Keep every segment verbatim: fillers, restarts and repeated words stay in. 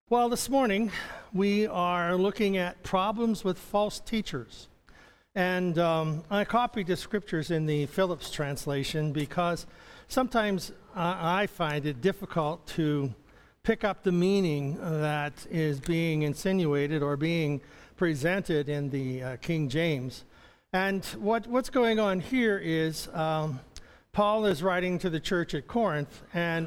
Well, this morning we are looking at problems with false teachers. And um, I copied the scriptures in the Phillips translation because sometimes uh, I find it difficult to pick up the meaning that is being insinuated or being presented in the uh, King James. And what, what's going on here is um, Paul is writing to the church at Corinth, and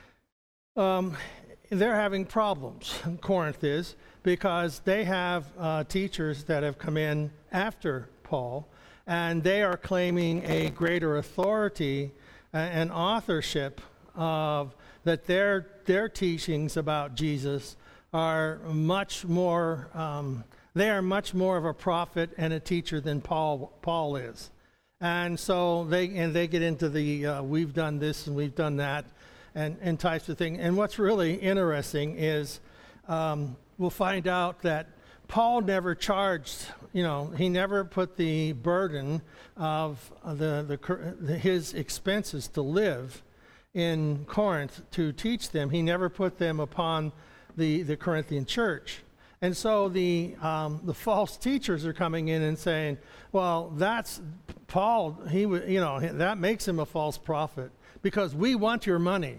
um, they're having problems, Corinth is, because they have uh, teachers that have come in after Paul, and they are claiming a greater authority uh, and authorship of that their their teachings about Jesus are much more, um, they are much more of a prophet and a teacher than Paul Paul is. And so they and they get into the uh, we've done this and we've done that, and, and types of thing. And what's really interesting is um, we'll find out that Paul never charged, you know, he never put the burden of the, the his expenses to live in Corinth to teach them. He never put them upon the, the Corinthian church. And so the um, the false teachers are coming in and saying, well, that's Paul, he you know, that makes him a false prophet because we want your money.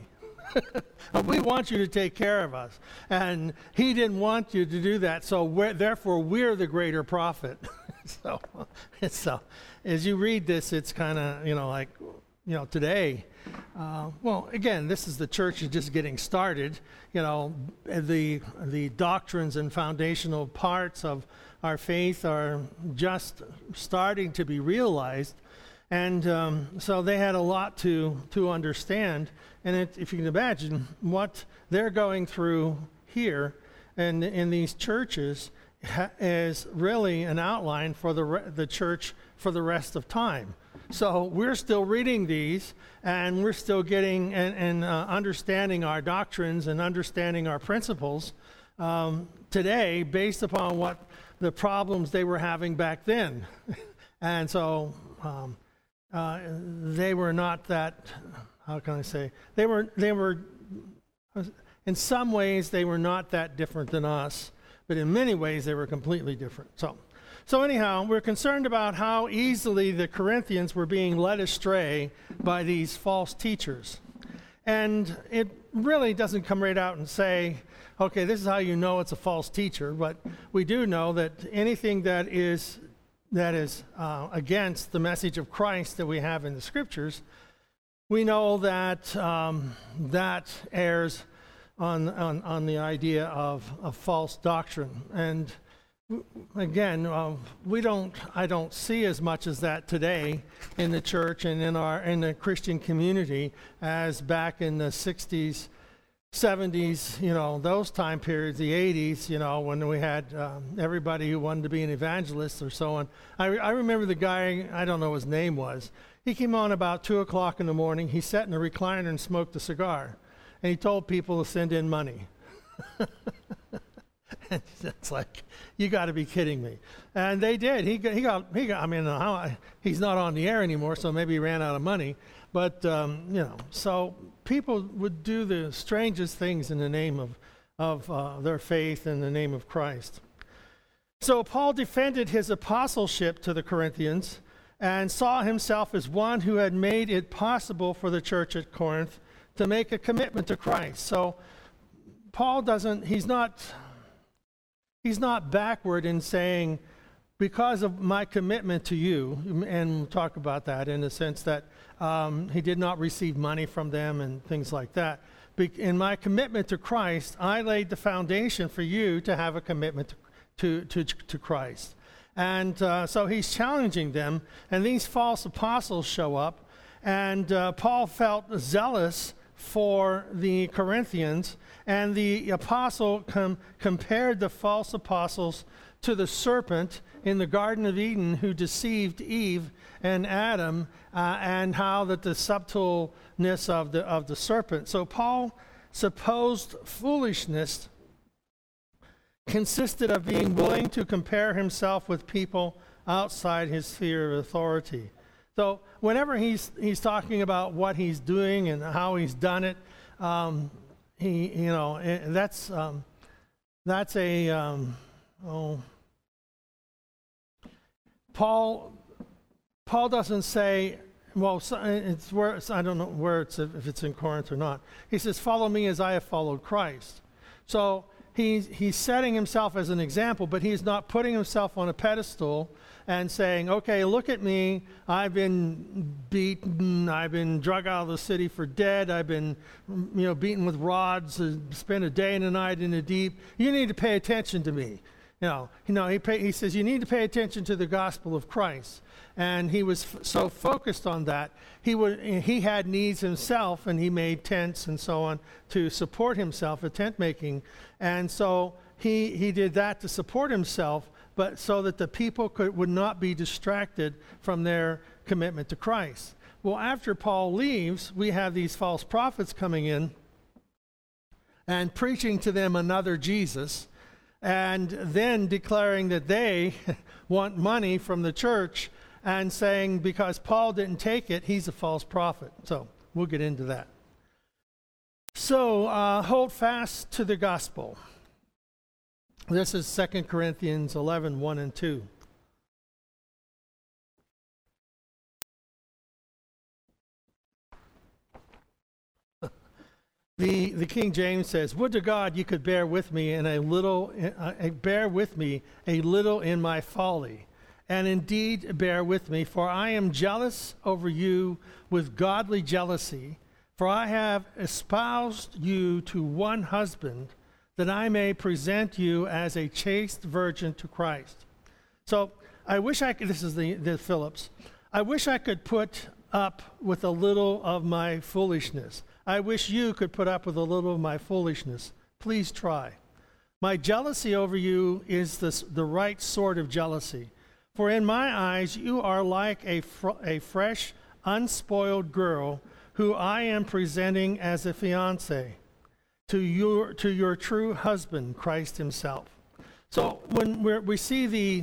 We want you to take care of us. And he didn't want you to do that, so we're, therefore we're the greater prophet. so, so as you read this, it's kind of, you know, like, you know, today, uh, well, again, this is the church is just getting started. You know, the the doctrines and foundational parts of our faith are just starting to be realized. And um, so they had a lot to, to understand. And it, if you can imagine what they're going through here and in these churches ha- is really an outline for the re- the church for the rest of time. So we're still reading these, and we're still getting and, and uh, understanding our doctrines and understanding our principles um, today based upon what the problems they were having back then. And so um, uh, they were not that, how can I say, they were, they were, in some ways they were not that different than us, but in many ways they were completely different. So. So anyhow, we're concerned about how easily the Corinthians were being led astray by these false teachers. And it really doesn't come right out and say, okay, this is how you know it's a false teacher, but we do know that anything that is that is uh, against the message of Christ that we have in the Scriptures, we know that um, that errs on, on, on the idea of, of false doctrine. And Again, uh, we don't. I don't see as much as that today in the church and in our in the Christian community as back in the sixties, seventies. You know, those time periods, the eighties. You know, when we had um, everybody who wanted to be an evangelist or so on. I, re- I remember the guy. I don't know what his name was. He came on about two o'clock in the morning. He sat in a recliner and smoked a cigar, and he told people to send in money. And it's like, you got to be kidding me. And they did. He got, he got, he got I mean, how, he's not on the air anymore, so maybe he ran out of money. But, um, you know, so people would do the strangest things in the name of, of uh, their faith in the name of Christ. So Paul defended his apostleship to the Corinthians and saw himself as one who had made it possible for the church at Corinth to make a commitment to Christ. So Paul doesn't, he's not... He's not backward in saying, because of my commitment to you, and we'll talk about that in the sense that um, he did not receive money from them and things like that. In my commitment to Christ, I laid the foundation for you to have a commitment to, to, to Christ. And uh, so he's challenging them, and these false apostles show up, and uh, Paul felt zealous for the Corinthians, and the apostle com- compared the false apostles to the serpent in the Garden of Eden who deceived Eve and Adam, uh, and how that the subtleness of the of the serpent. So Paul's supposed foolishness consisted of being willing to compare himself with people outside his sphere of authority. So whenever he's he's talking about what he's doing and how he's done it, um, he you know that's um, that's a, um, oh, Paul, Paul doesn't say, well, it's where, it's, I don't know where it's, if it's in Corinth or not. He says, follow me as I have followed Christ. So he's, he's setting himself as an example, but he's not putting himself on a pedestal and saying, okay, look at me, I've been beaten, I've been drug out of the city for dead, I've been, you know, beaten with rods, uh, spent a day and a night in the deep. You need to pay attention to me. You know, you know he, pay, he says, you need to pay attention to the gospel of Christ. And he was f- so focused on that. He would, he had needs himself, and he made tents and so on to support himself, a tent making. And so he, he did that to support himself, but so that the people could, would not be distracted from their commitment to Christ. Well, after Paul leaves, we have these false prophets coming in and preaching to them another Jesus, and then declaring that they want money from the church and saying because Paul didn't take it, he's a false prophet. So we'll get into that. So uh, hold fast to the gospel. This is Second Corinthians eleven, one and two. The, the King James says, would to God you could bear with me in a little, uh, bear with me a little in my folly, and indeed bear with me, for I am jealous over you with godly jealousy, for I have espoused you to one husband, that I may present you as a chaste virgin to Christ. So I wish I could, this is the, the Phillips, I wish I could put up with a little of my foolishness. I wish you could put up with a little of my foolishness. Please try. My jealousy over you is this, the right sort of jealousy. For in my eyes you are like a, fr- a fresh, unspoiled girl who I am presenting as a fiancé to your, to your true husband, Christ himself. So when we're, we see the,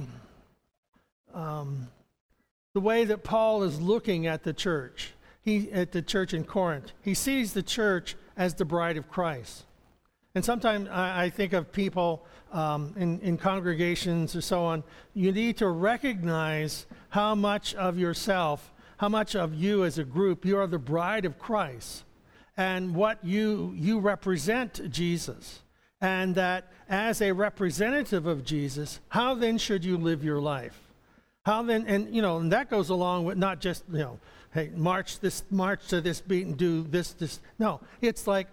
um, the way that Paul is looking at the church, He, at the church in Corinth, he sees the church as the bride of Christ. And sometimes I, I think of people um, in, in congregations or so on, you need to recognize how much of yourself, how much of you as a group, you are the bride of Christ, and what you, you represent Jesus. And that as a representative of Jesus, how then should you live your life? How then, and you know, and that goes along with not just, you know, hey, march this, march to this beat and do this, this. No, it's like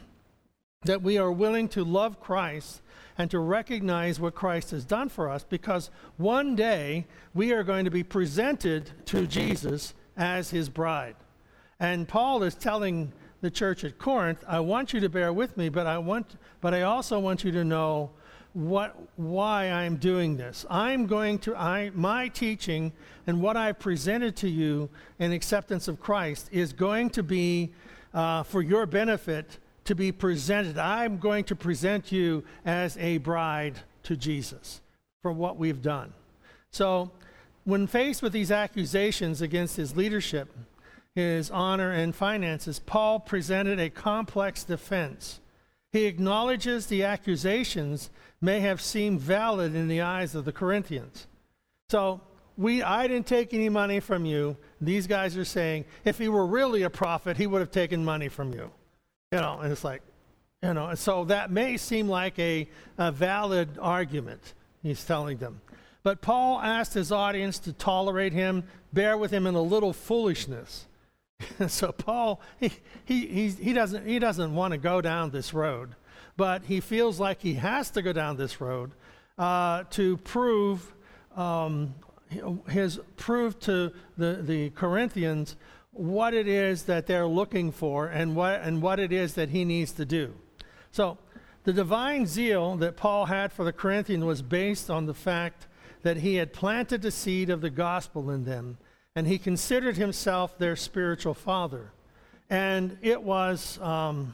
that we are willing to love Christ and to recognize what Christ has done for us, because one day we are going to be presented to Jesus as his bride. And Paul is telling the church at Corinth, I want you to bear with me, but I want, but I also want you to know what, why I'm doing this. I'm going to, I, my teaching and what I've presented to you in acceptance of Christ is going to be uh, for your benefit to be presented. I'm going to present you as a bride to Jesus for what we've done. So when faced with these accusations against his leadership, his honor and finances, Paul presented a complex defense. He acknowledges the accusations may have seemed valid in the eyes of the Corinthians. So we, I didn't take any money from you. These guys are saying, if he were really a prophet, he would have taken money from you. You know, and it's like, you know, and so that may seem like a, a valid argument, he's telling them. But Paul asked his audience to tolerate him, bear with him in a little foolishness. So Paul, he, he, he, he doesn't, he doesn't want to go down this road, but he feels like he has to go down this road uh, to prove um, his prove to the, the Corinthians what it is that they're looking for and what and what it is that he needs to do. So the divine zeal that Paul had for the Corinthians was based on the fact that he had planted the seed of the gospel in them, and he considered himself their spiritual father. And it was, um,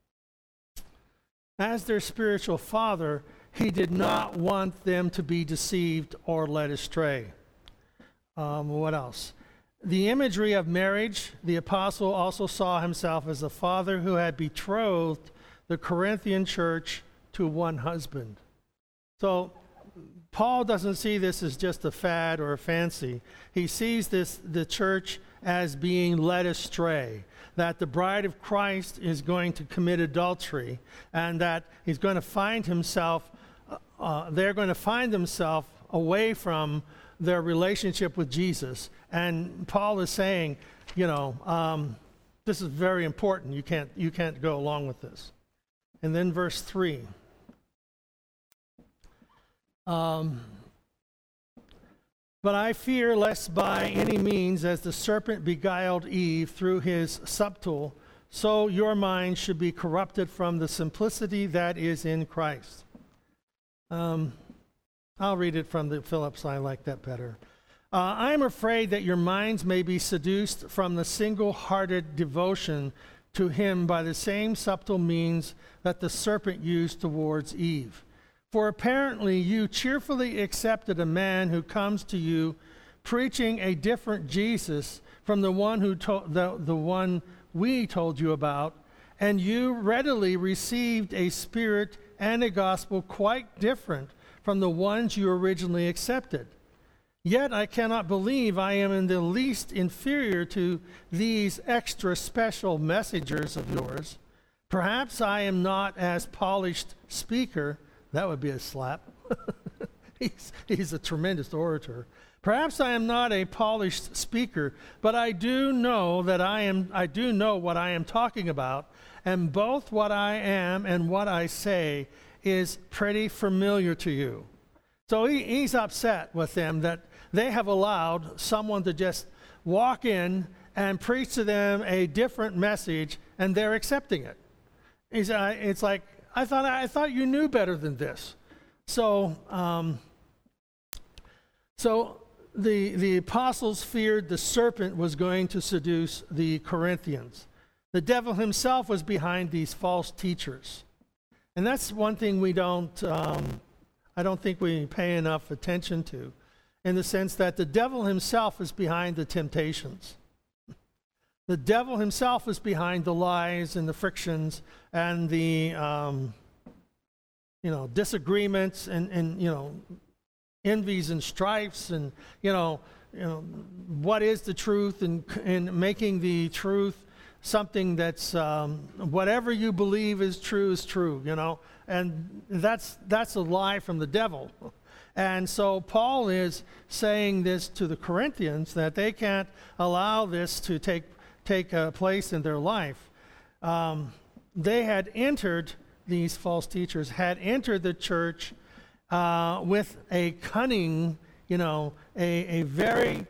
as their spiritual father, he did not want them to be deceived or led astray. Um, what else? The imagery of marriage, the apostle also saw himself as a father who had betrothed the Corinthian church to one husband. So Paul doesn't see this as just a fad or a fancy. He sees this, the church, as being led astray, that the bride of Christ is going to commit adultery, and that he's going to find himself, uh, they're going to find themselves away from their relationship with Jesus. And Paul is saying, you know, um, this is very important. You can't, you can't go along with this. And then verse three. Um, but I fear lest by any means, as the serpent beguiled Eve through his subtle, so your mind should be corrupted from the simplicity that is in Christ. Um, I'll read it from the Phillips. I like that better. Uh, I am afraid that your minds may be seduced from the single-hearted devotion to him by the same subtle means that the serpent used towards Eve. For apparently you cheerfully accepted a man who comes to you preaching a different Jesus from the one who to- the, the one we told you about, and you readily received a spirit and a gospel quite different from the ones you originally accepted. Yet I cannot believe I am in the least inferior to these extra special messengers of yours. Perhaps I am not as polished speaker. That would be a slap. he's, he's a tremendous orator. Perhaps I am not a polished speaker, but I do know that I am, I do know what I am talking about, and both what I am and what I say is pretty familiar to you. So he, he's upset with them that they have allowed someone to just walk in and preach to them a different message, and they're accepting it. He's, uh, it's like, I thought I thought you knew better than this. So, um, so the the apostles feared the serpent was going to seduce the Corinthians. The devil himself was behind these false teachers, and that's one thing we don't. Um, I don't think we pay enough attention to, in the sense that the devil himself is behind the temptations. The devil himself is behind the lies and the frictions and the, um, you know, disagreements and, and, you know, envies and strifes and, you know, you know, what is the truth, and, and making the truth something that's, um, whatever you believe is true is true, you know, and that's, that's a lie from the devil. And so Paul is saying this to the Corinthians, that they can't allow this to take take a place in their life. Um, they had entered, these false teachers had entered the church uh, with a cunning, you know, a, a very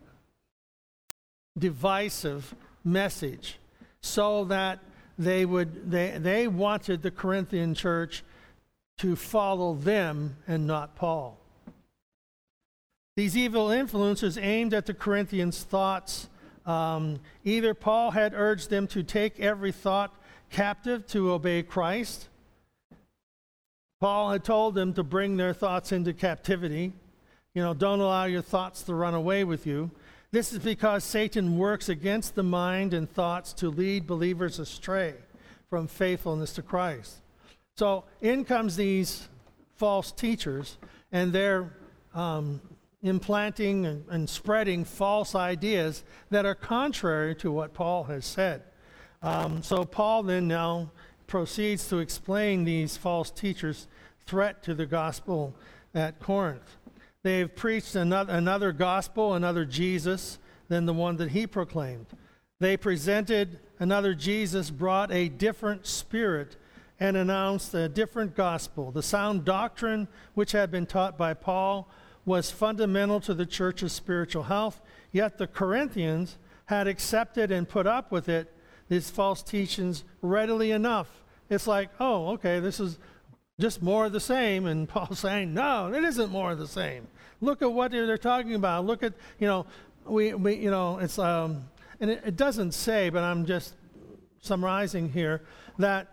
divisive message, so that they would they they wanted the Corinthian church to follow them and not Paul. These evil influences aimed at the Corinthians' thoughts. Um, either Paul had urged them to take every thought captive to obey Christ. Paul had told them to bring their thoughts into captivity. You know, don't allow your thoughts to run away with you. This is because Satan works against the mind and thoughts to lead believers astray from faithfulness to Christ. So in comes these false teachers, and they're um, implanting and, and spreading false ideas that are contrary to what Paul has said. Um, so Paul then now proceeds to explain these false teachers' threat to the gospel at Corinth. They've preached another, another gospel, another Jesus than the one that he proclaimed. They presented another Jesus, brought a different spirit, and announced a different gospel. The sound doctrine which had been taught by Paul was fundamental to the church's spiritual health, yet the Corinthians had accepted and put up with it, these false teachings, readily enough. It's like, oh, okay, this is just more of the same, and Paul's saying, no, it isn't more of the same. Look at what they're talking about. Look at, you know, we, we you know, it's, um, and it, it doesn't say, but I'm just summarizing here, that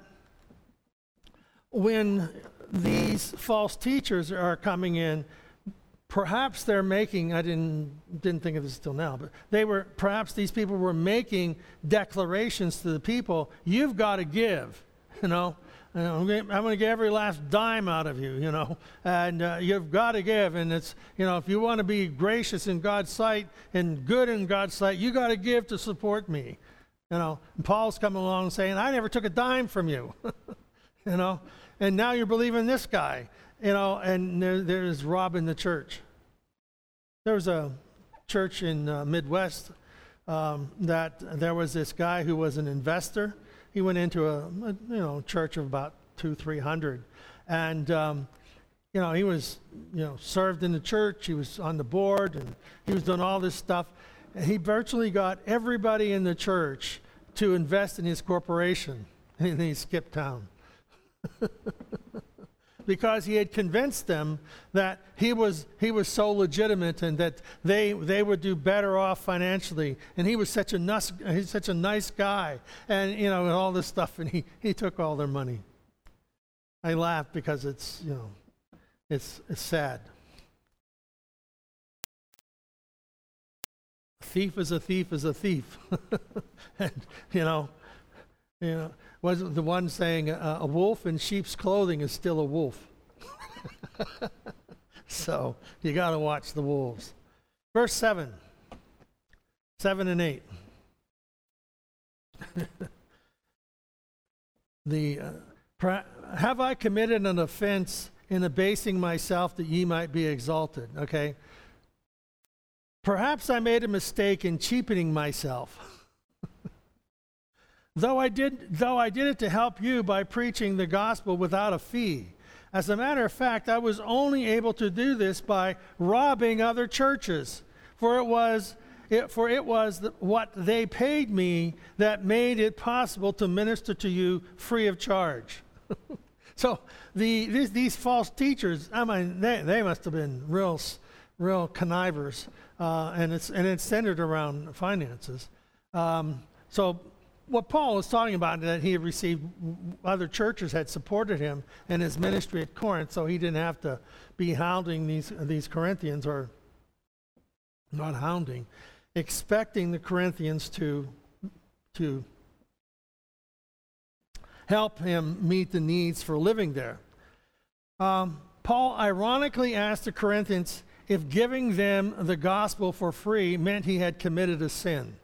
when these false teachers are coming in, perhaps they're making, I didn't didn't think of this till now, but they were, perhaps these people were making declarations to the people, you've got to give, you know. You know, I'm going to get every last dime out of you, you know, and uh, you've got to give. And it's, you know, if you want to be gracious in God's sight and good in God's sight, you got to give to support me. You know, and Paul's coming along saying, I never took a dime from you, you know, and now you're believing this guy, you know, and there, there's robbing the church. There was a church in uh, Midwest um, that there was this guy who was an investor. He went into a, a you know church of about two, three hundred, and um, you know he was you know served in the church. He was on the board, and he was doing all this stuff. And he virtually got everybody in the church to invest in his corporation, and then he skipped town because he had convinced them that he was he was so legitimate and that they they would do better off financially, and he was such a nice he's such a nice guy, and you know and all this stuff, and he he took all their money. I laugh because it's you know it's it's sad. A thief is a thief is a thief, and you know you know. Was the one saying uh, a wolf in sheep's clothing is still a wolf. So you got to watch the wolves. Verse seven, seven and eight. the uh, have I committed an offense in abasing myself that ye might be exalted? Okay. Perhaps I made a mistake in cheapening myself. Though I did, though I did it to help you by preaching the gospel without a fee. As a matter of fact, I was only able to do this by robbing other churches, for it was, it, for it was the, what they paid me that made it possible to minister to you free of charge. So the these, these false teachers, I mean, they, they must have been real, real connivers, uh, and it's and it's centered around finances. Um, so. What Paul was talking about, that he had received, other churches had supported him in his ministry at Corinth, so he didn't have to be hounding these these Corinthians, or not hounding, expecting the Corinthians to to help him meet the needs for living there. Um, Paul ironically asked the Corinthians if giving them the gospel for free meant he had committed a sin.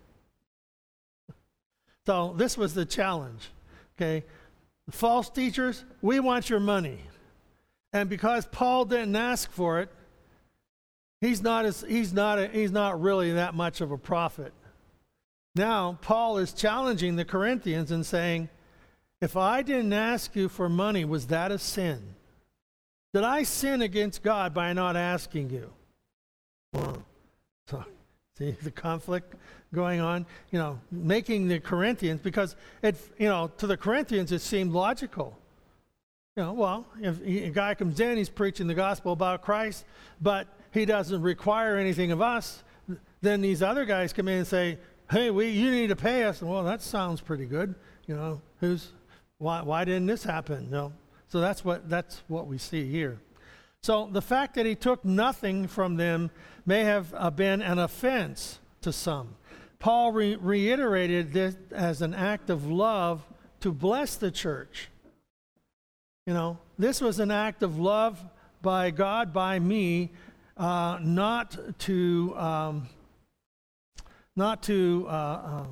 So this was the challenge, okay? The false teachers, we want your money. And because Paul didn't ask for it, he's not as, he's not a, he's not really that much of a prophet. Now, Paul is challenging the Corinthians and saying, if I didn't ask you for money, was that a sin? Did I sin against God by not asking you? Well, so, see the conflict going on, you know, making the Corinthians, because it, you know, to the Corinthians it seemed logical. You know, well, if a guy comes in, he's preaching the gospel about Christ, but he doesn't require anything of us, then these other guys come in and say, hey, we, you need to pay us. Well, that sounds pretty good. You know, who's, why, why didn't this happen? You know, so that's what, that's what we see here. So the fact that he took nothing from them may have uh, been an offense to some. Paul re- reiterated this as an act of love to bless the church. You know, this was an act of love by God, by me, uh, not to, um, not to, uh, um,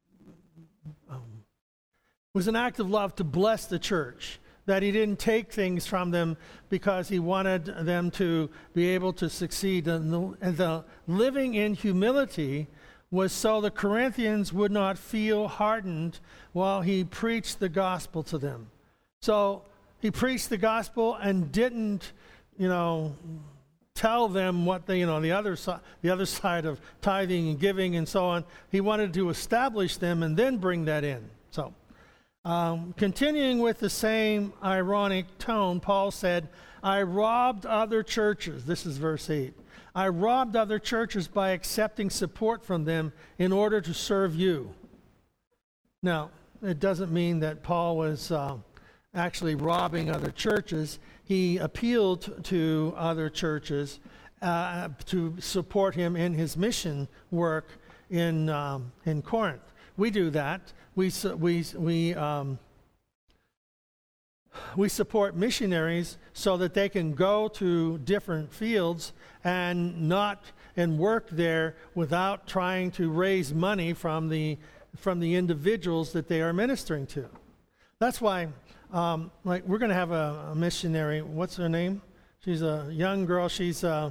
um, it was an act of love to bless the church. That he didn't take things from them because he wanted them to be able to succeed. And the, and the living in humility was so the Corinthians would not feel hardened while he preached the gospel to them. So he preached the gospel and didn't, you know, tell them what the, you know, the other side, the other side of tithing and giving and so on. He wanted to establish them and then bring that in. So. Um, continuing with the same ironic tone, Paul said, I robbed other churches. This is verse eight. I robbed other churches by accepting support from them in order to serve you. Now, it doesn't mean that Paul was uh, actually robbing other churches. He appealed to other churches uh, to support him in his mission work in, um, in Corinth. We do that. We we we um, we support missionaries so that they can go to different fields and not and work there without trying to raise money from the from the individuals that they are ministering to. That's why, um, like, we're going to have a, a missionary. What's her name? She's a young girl. She's uh,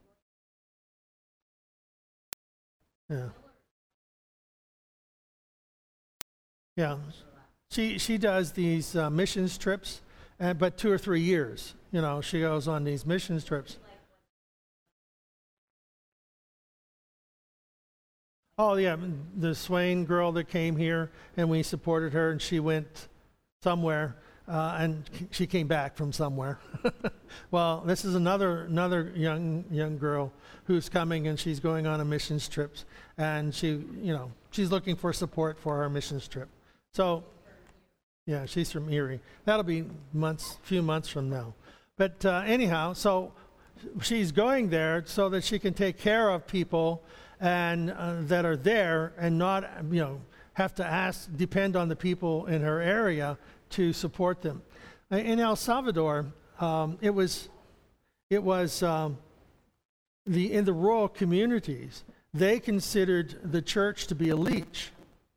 yeah, yeah. She she does these uh, missions trips, uh, but two or three years. You know, she goes on these missions trips. Oh yeah, the Swain girl that came here, and we supported her, and she went somewhere, uh, and she came back from somewhere. Well, this is another another young young girl who's coming, and she's going on a missions trips, and she you know she's looking for support for her missions trip. So. Yeah, she's from Erie. That'll be months, few months from now. But uh, anyhow, so she's going there so that she can take care of people and uh, that are there, and not, you know, have to ask, depend on the people in her area to support them. In El Salvador, um, it was, it was um, the in the rural communities, they considered the church to be a leech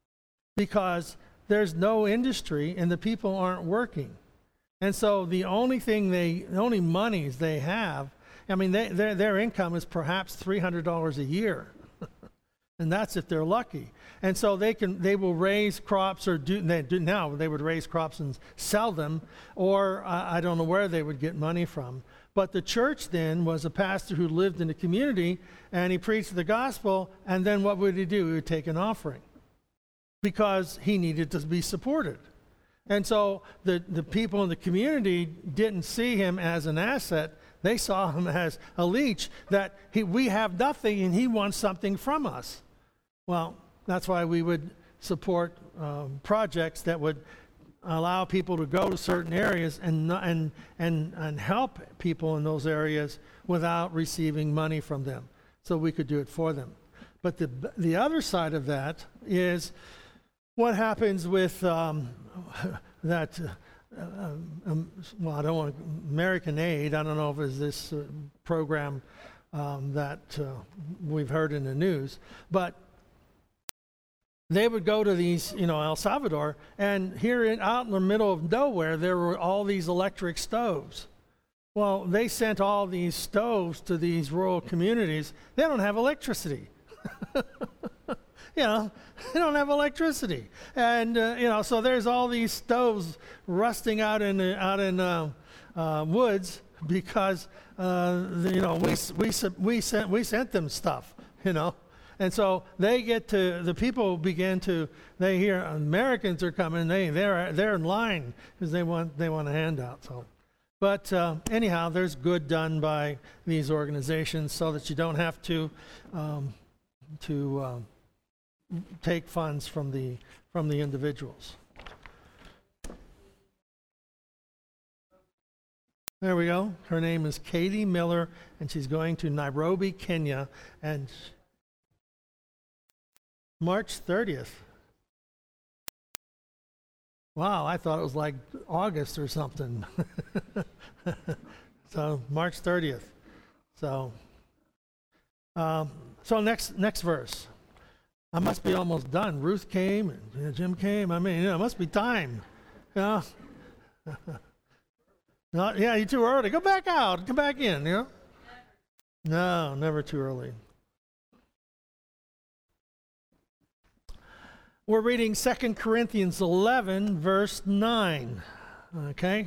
because there's no industry and the people aren't working. And so the only thing they, the only monies they have, I mean, they, their, their income is perhaps three hundred dollars a year. And that's if they're lucky. And so they can, they will raise crops, or do, they do now, they would raise crops and sell them, or uh, I don't know where they would get money from. But the church then was a pastor who lived in the community, and he preached the gospel, and then what would he do? He would take an offering, because he needed to be supported. And so the, the people in the community didn't see him as an asset. They saw him as a leech, that he, we have nothing and he wants something from us. Well, that's why we would support um, projects that would allow people to go to certain areas and, and, and, and help people in those areas without receiving money from them. So we could do it for them. But the, the other side of that is, what happens with um, that, uh, um, well, I don't want American Aid, I don't know if it's this uh, program um, that uh, we've heard in the news, but they would go to these, you know, El Salvador, and here in, out in the middle of nowhere, there were all these electric stoves. Well, they sent all these stoves to these rural communities. They don't have electricity. You know, they don't have electricity, and uh, you know, so there's all these stoves rusting out in the, out in uh, uh, woods because uh, the, you know we we we sent we sent them stuff, you know, and so they get to the people begin to they hear Americans are coming, they they're they're in line because they want they want a handout. So, but uh, anyhow, there's good done by these organizations so that you don't have to um, to uh, take funds from the from the individuals. There we go. Her name is Katie Miller, and she's going to Nairobi, Kenya, and March thirtieth. Wow, I thought it was like August or something. So March thirtieth. So, um, so next next verse. I must be almost done. Ruth came, and you know, Jim came. I mean, you know, it must be time. You know? Not, yeah, you're too early. Go back out. Come back in, you know? No, never too early. We're reading Second Corinthians eleven, verse nine. Okay?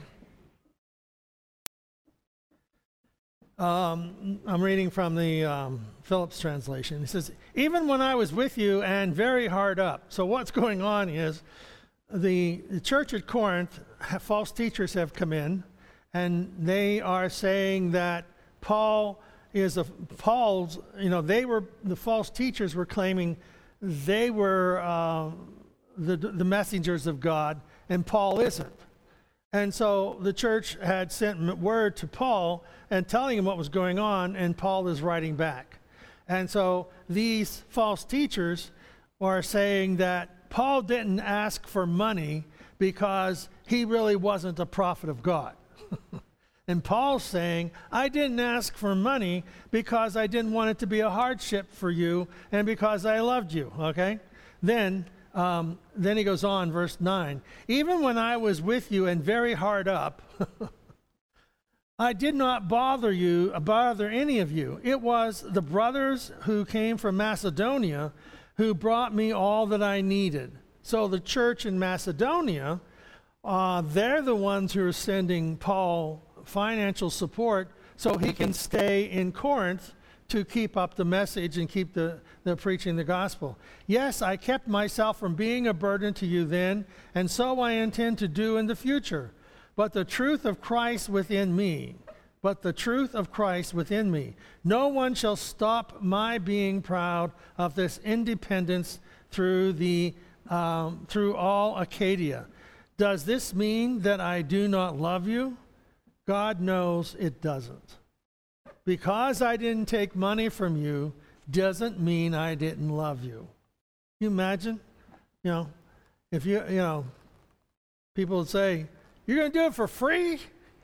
Um, I'm reading from the um, Phillips translation. It says, even when I was with you and very hard up. So what's going on is the, the church at Corinth, false teachers have come in, and they are saying that Paul is a, Paul's, you know, they were, the false teachers were claiming they were uh, the, the messengers of God, and Paul isn't. And so the church had sent word to Paul and telling him what was going on, and Paul is writing back. And so these false teachers are saying that Paul didn't ask for money, because he really wasn't a prophet of God. And Paul's saying, I didn't ask for money because I didn't want it to be a hardship for you and because I loved you, okay? Then, um, then he goes on, verse nine. Even when I was with you and very hard up, I did not bother you, bother any of you. It was the brothers who came from Macedonia who brought me all that I needed. So the church in Macedonia, uh, they're the ones who are sending Paul financial support so he can stay in Corinth to keep up the message and keep the, the preaching the gospel. Yes, I kept myself from being a burden to you then, and so I intend to do in the future. But the truth of Christ within me, but the truth of Christ within me, no one shall stop my being proud of this independence through the um, through all Achaia. Does this mean that I do not love you? God knows it doesn't. Because I didn't take money from you doesn't mean I didn't love you. Can you imagine? You know, if you, you know, people would say, you're going to do it for free?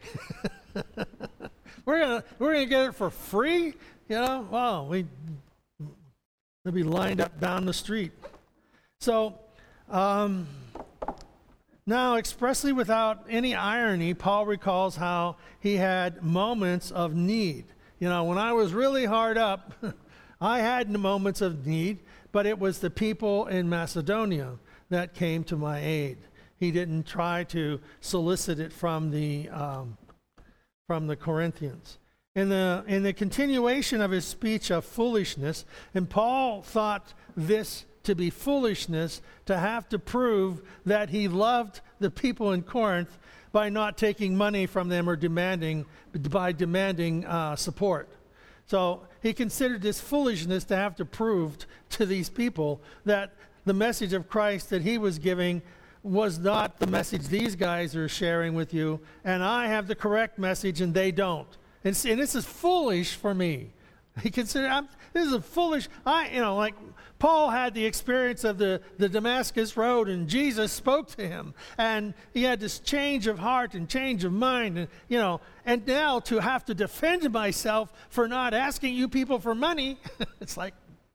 we're going to we're going to get it for free? You know, well, we, we'd be lined up down the street. So, um, now, expressly without any irony, Paul recalls how he had moments of need. You know, when I was really hard up, I had moments of need, but it was the people in Macedonia that came to my aid. He didn't try to solicit it from the um, from the Corinthians. In the in the continuation of his speech of foolishness, and Paul thought this to be foolishness to have to prove that he loved the people in Corinth by not taking money from them or demanding by demanding uh, support. So he considered this foolishness to have to prove t- to these people that the message of Christ that he was giving was not the message these guys are sharing with you, and I have the correct message and they don't. And, see, and this is foolish for me. He considered, I'm, this is a foolish, I, you know, like Paul had the experience of the, the Damascus Road, and Jesus spoke to him, and he had this change of heart and change of mind, and, you know, and now to have to defend myself for not asking you people for money, it's like,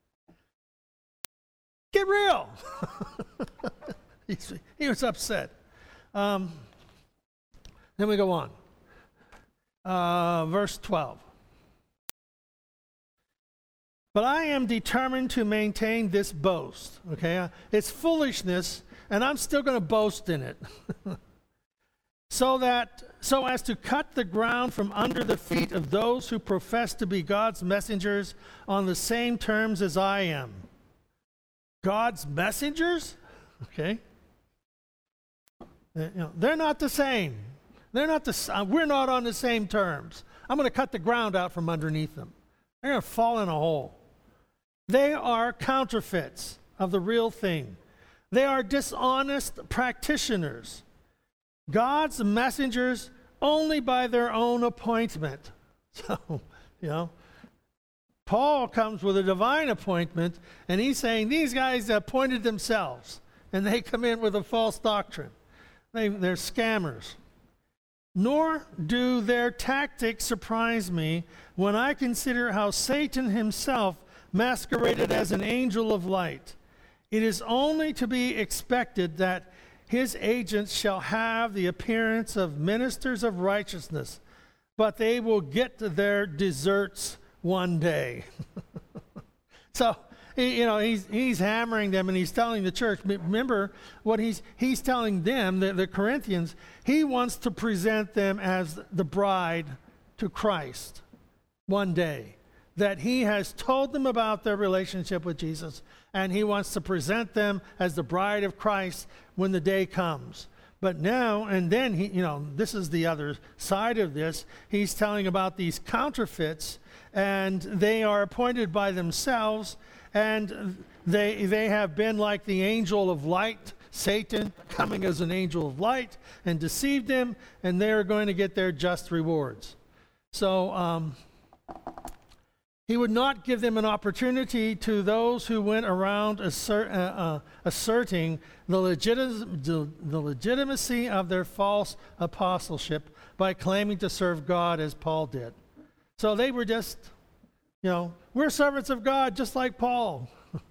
get real. He's, he was upset. Um, then we go on. Uh, verse twelve. But I am determined to maintain this boast, okay? It's foolishness, and I'm still going to boast in it. so that, so as to cut the ground from under the feet of those who profess to be God's messengers on the same terms as I am. God's messengers? Okay. You know, they're not the same. They're not the, uh, we're not on the same terms. I'm going to cut the ground out from underneath them. They're going to fall in a hole. They are counterfeits of the real thing. They are dishonest practitioners. God's messengers only by their own appointment. So, you know, Paul comes with a divine appointment, and he's saying these guys appointed themselves, and they come in with a false doctrine. They, they're scammers. Nor do their tactics surprise me when I consider how Satan himself masqueraded as an angel of light. It is only to be expected that his agents shall have the appearance of ministers of righteousness, but they will get to their deserts one day. So, he, you know, he's he's hammering them, and he's telling the church. Remember what he's he's telling them, the, the Corinthians. He wants to present them as the bride to Christ one day. That he has told them about their relationship with Jesus, and he wants to present them as the bride of Christ when the day comes. But now, and then, he, you know, this is the other side of this. He's telling about these counterfeits, and they are appointed by themselves, and they they have been like the angel of light, Satan, coming as an angel of light, and deceived them, and they are going to get their just rewards. So, um, He would not give them an opportunity to those who went around assert, uh, uh, asserting the, legit- the, the legitimacy of their false apostleship by claiming to serve God as Paul did. So they were just, you know, we're servants of God just like Paul.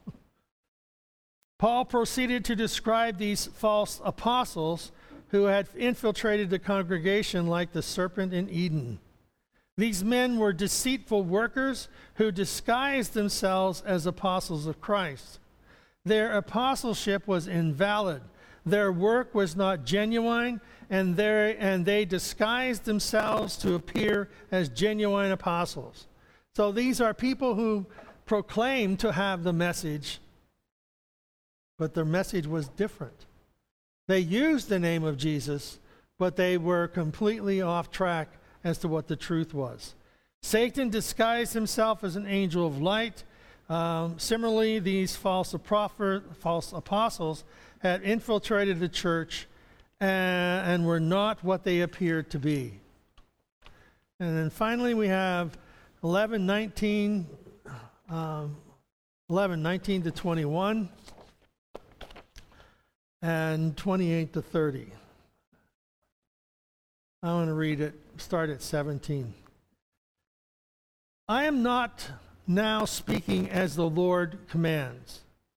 Paul proceeded to describe these false apostles who had infiltrated the congregation like the serpent in Eden. These men were deceitful workers who disguised themselves as apostles of Christ. Their apostleship was invalid. Their work was not genuine, and, and they disguised themselves to appear as genuine apostles. So these are people who proclaim to have the message, but their message was different. They used the name of Jesus, but they were completely off track as to what the truth was. Satan disguised himself as an angel of light. Um, similarly, these false, prophet, false apostles had infiltrated the church and, and were not what they appeared to be. And then finally, we have eleven nineteen, um, eleven nineteen to twenty-one, and twenty-eight to thirty. I want to read it, start at seventeen. I am not now speaking as the Lord commands.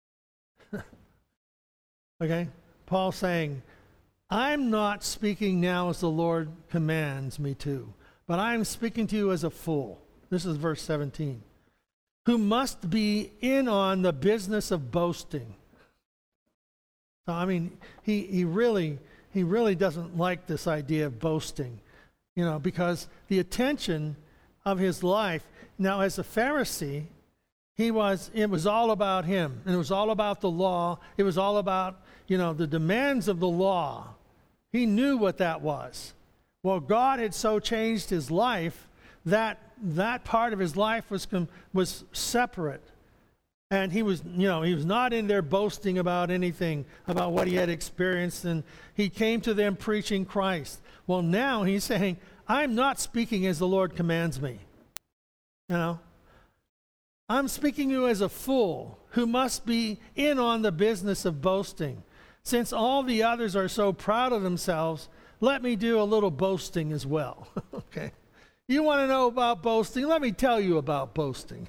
Okay? Paul saying, I'm not speaking now as the Lord commands me to, but I am speaking to you as a fool. This is verse seventeen. Who must be in on the business of boasting. So, I mean, he, he really... He really doesn't like this idea of boasting, you know, because the attention of his life, now as a Pharisee, he was, it was all about him, and it was all about the law. It was all about, you know, the demands of the law. He knew what that was. Well, God had so changed his life that that part of his life was, was separate. And he was, you know, he was not in there boasting about anything, about what he had experienced. And he came to them preaching Christ. Well, now he's saying, I'm not speaking as the Lord commands me. You know, I'm speaking to you as a fool who must be in on the business of boasting. Since all the others are so proud of themselves, let me do a little boasting as well. Okay. You want to know about boasting? Let me tell you about boasting.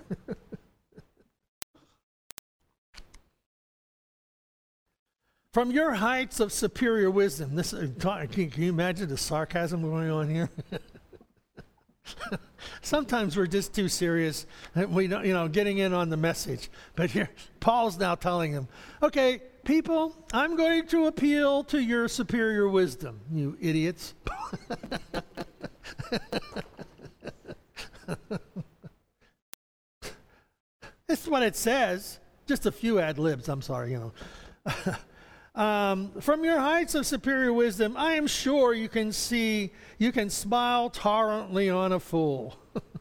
From your heights of superior wisdom, this can you imagine the sarcasm going on here? Sometimes we're just too serious, we don't, you know, getting in on the message. But here, Paul's now telling him, okay, people, I'm going to appeal to your superior wisdom, you idiots. This is what it says. Just a few ad libs, I'm sorry, you know. Um, from your heights of superior wisdom, I am sure you can see, you can smile tolerantly on a fool.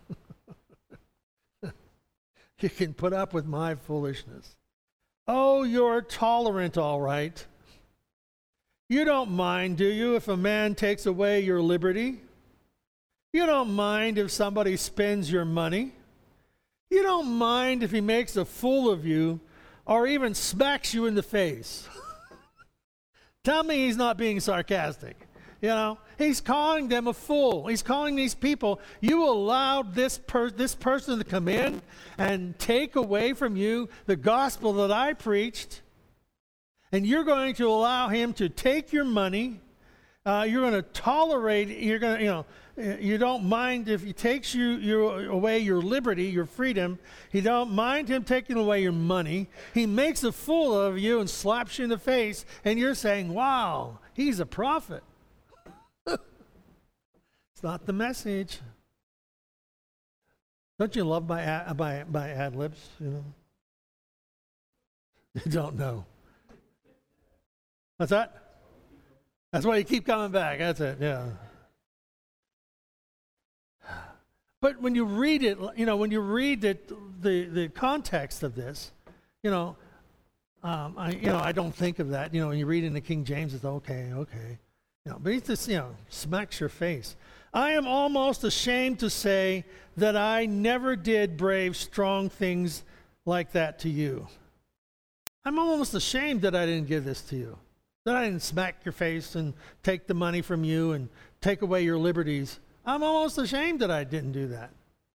You can put up with my foolishness. Oh, you're tolerant, all right. You don't mind, do you, if a man takes away your liberty? You don't mind if somebody spends your money? You don't mind if he makes a fool of you or even smacks you in the face? Tell me he's not being sarcastic. You know, he's calling them a fool. He's calling these people, you allowed this, per- this person to come in and take away from you the gospel that I preached, and you're going to allow him to take your money. Uh, you're going to tolerate, you're going to, you know, you don't mind if he takes you, you away your liberty, your freedom. You don't mind him taking away your money. He makes a fool of you and slaps you in the face, and you're saying, wow, he's a prophet. It's not the message. Don't you love my ad, by, by ad libs, you know? You don't know. What's that? That's why you keep coming back. That's it, yeah. But when you read it, you know, when you read it, the, the context of this, you know, um, I, you know, I don't think of that. You know, when you read it in the King James, it's okay, okay. You know, but he just, you know, smacks your face. I am almost ashamed to say that I never did brave, strong things like that to you. I'm almost ashamed that I didn't give this to you, that I didn't smack your face and take the money from you and take away your liberties. I'm almost ashamed that I didn't do that.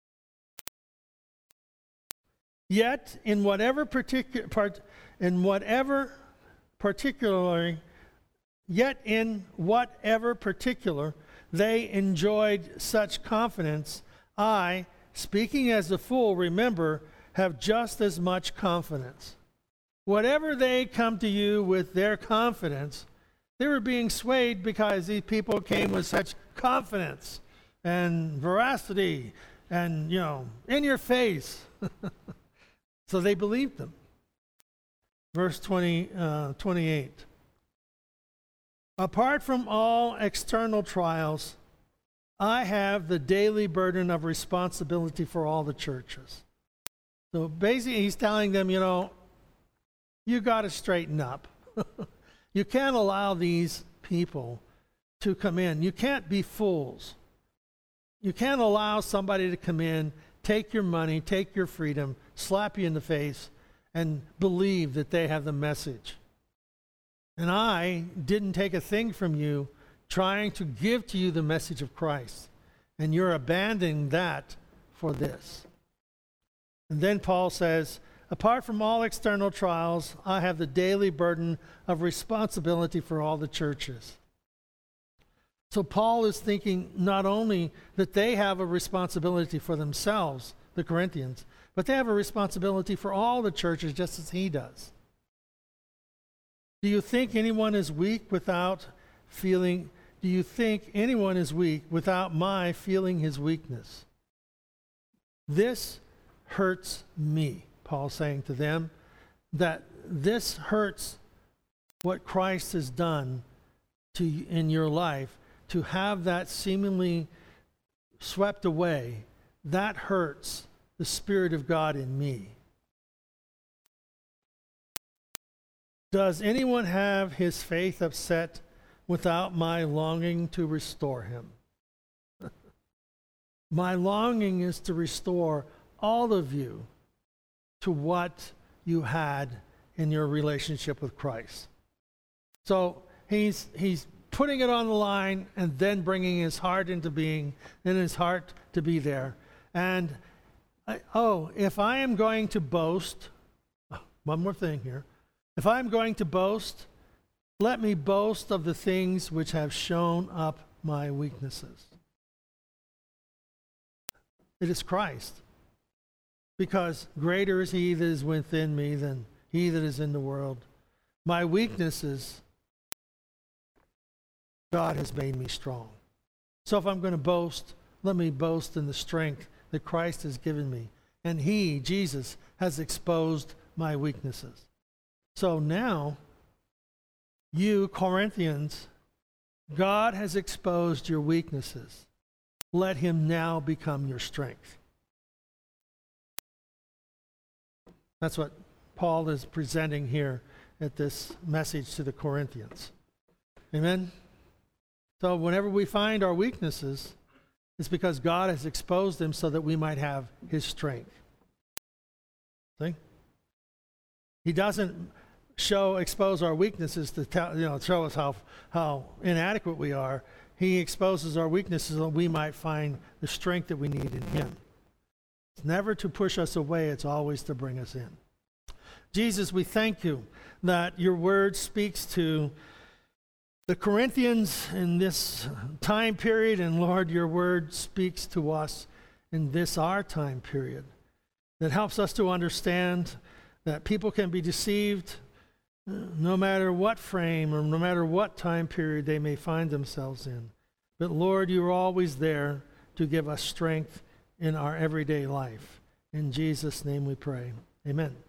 Yet, in whatever particular part, in whatever particularly, yet in whatever particular they enjoyed such confidence, I, speaking as a fool, remember, have just as much confidence. Whatever they come to you with their confidence, they were being swayed because these people came with such confidence and veracity and, you know, in your face. So they believed them. Verse twenty, uh, twenty-eight. Apart from all external trials, I have the daily burden of responsibility for all the churches. So basically he's telling them, you know, you got to straighten up. You can't allow these people to come in. You can't be fools. You can't allow somebody to come in, take your money, take your freedom, slap you in the face, and believe that they have the message. And I didn't take a thing from you trying to give to you the message of Christ. And you're abandoning that for this. And then Paul says, apart from all external trials, I have the daily burden of responsibility for all the churches. So Paul is thinking not only that they have a responsibility for themselves, the Corinthians, but they have a responsibility for all the churches just as he does. Do you think anyone is weak without feeling, do you think anyone is weak without my feeling his weakness? This hurts me, Paul's saying to them, that this hurts what Christ has done to in your life, to have that seemingly swept away. That hurts the Spirit of God in me. Does anyone have his faith upset without my longing to restore him? My longing is to restore all of you to what you had in your relationship with Christ. So he's he's putting it on the line and then bringing his heart into being, and his heart to be there. And, I, oh, if I am going to boast, oh, one more thing here. If I'm going to boast, let me boast of the things which have shown up my weaknesses. It is Christ. Because greater is he that is within me than he that is in the world. My weaknesses, God has made me strong. So if I'm going to boast, let me boast in the strength that Christ has given me. And he, Jesus, has exposed my weaknesses. So now, you Corinthians, God has exposed your weaknesses. Let him now become your strength. That's what Paul is presenting here at this message to the Corinthians. Amen? So whenever we find our weaknesses, it's because God has exposed them so that we might have his strength. See? He doesn't show, expose our weaknesses to tell, you know, show us how, how inadequate we are. He exposes our weaknesses so that we might find the strength that we need in him. It's never to push us away, it's always to bring us in. Jesus, we thank you that your word speaks to the Corinthians in this time period, and Lord, your word speaks to us in this our time period. That helps us to understand that people can be deceived no matter what frame or no matter what time period they may find themselves in. But Lord, you're always there to give us strength in our everyday life. In Jesus' name we pray. Amen.